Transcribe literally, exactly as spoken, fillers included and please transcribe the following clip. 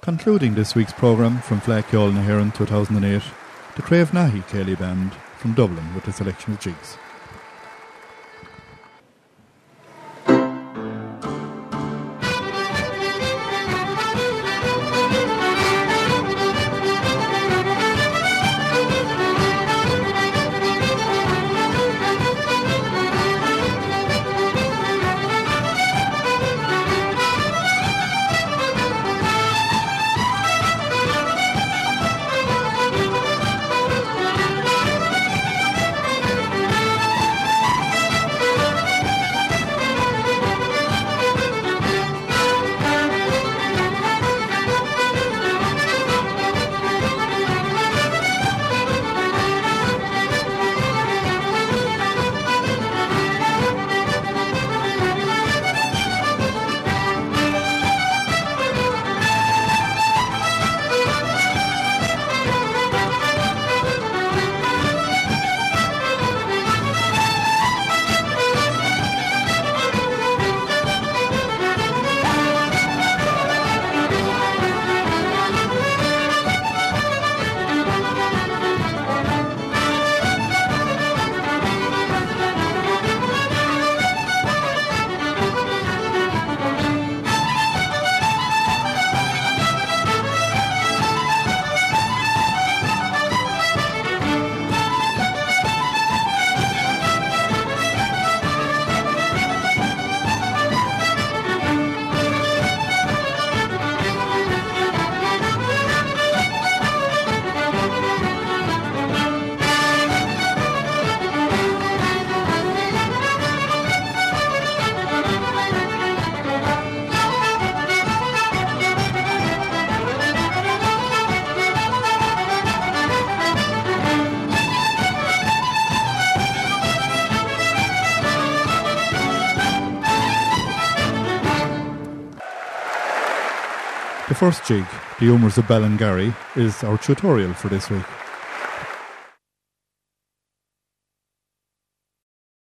Concluding this week's programme from Fleadh na HÉireann two thousand eight, the Crave Nahi Céilí Band from Dublin with a selection of jigs. The first jig, The Humours of Ballingarry, is our tutorial for this week.